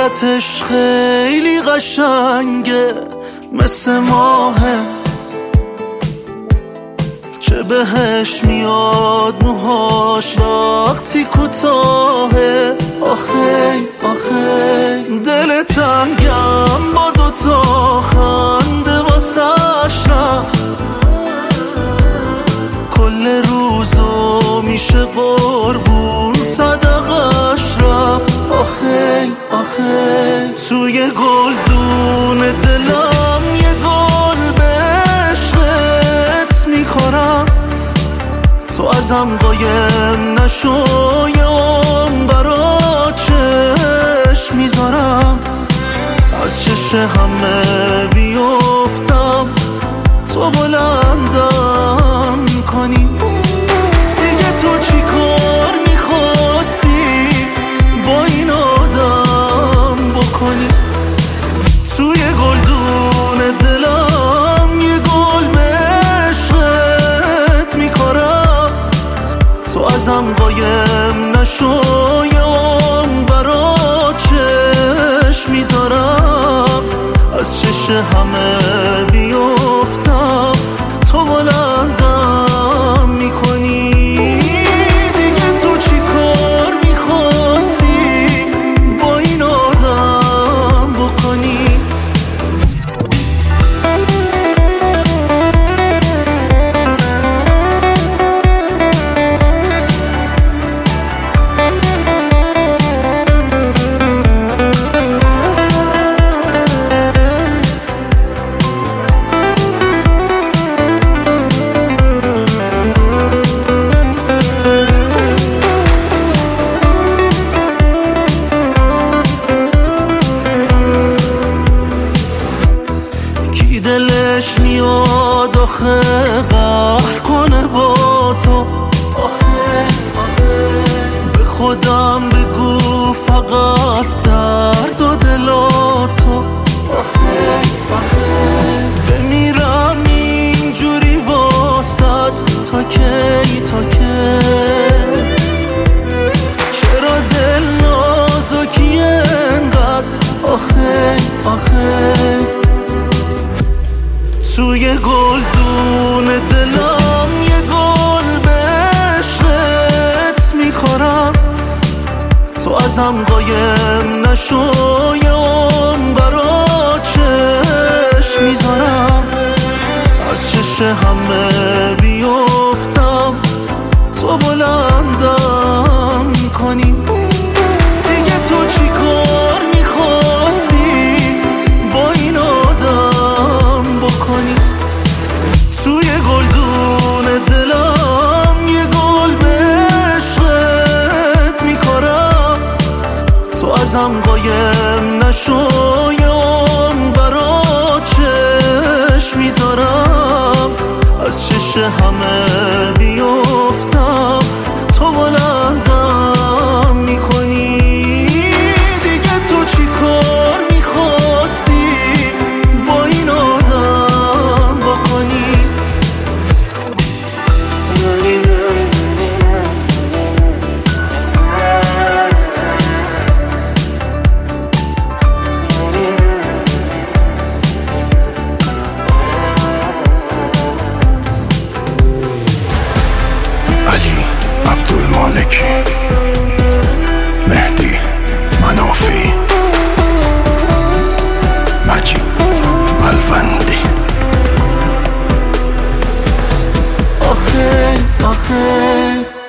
صورتش خیلی قشنگه مثل ماهه، چه بهش میاد موهاش وقتی کوتاهه. آخه آخه دل تنگم با دوتا خنده واسش رفت، کل روزو میشه قربون صدقش رفت. آخه آخه توی گلدون دلم یه گل به عشقت میکنم، تو ازم قایم نشو یه عمر برات چشم میذارم، از چش همه بیفتم تو بلندم میکنی. دیگه تو چی کار میخواستی با این آدم بکنی؟ توی گلدون دلم یه گل به عشقت میکارم، تو ازم قایم نشو یه عمر برات چشم میذارم، از چش همه بیفتم تو بلندم میکنی. دیگه تو چی کار میخواستی با این آدم بکنی؟ دلش میاد آخه قهر کنه با تو. آخه آخه به خودم بگو فقط درد و دلاتو. آخه آخه بمیرم اینجوری واسط تا کی تا کی؟ چرا دل نازکی انقدر؟ آخه آخه توی گلدون دلم یه گل به عشقت میکارم، تو ازم قایم نشو یه عمر برات چشم میذارم، از چش همه بیفتم تو بلندم میکنی. دیگه تو چی کار میخواستی با این آدم بکنی؟ توی گلدون دلم یه گل به عشقت میکارم، تو ازم قایم نشو یه عمر برات چشم میذارم، از چش همه بیفتم تو بلندم میکنی. دیگه تو چی کار میخواستی با این آدم بکنی؟ علی عبدالمالکی، مهدی منافی، مجید ملوندی. آخه آخه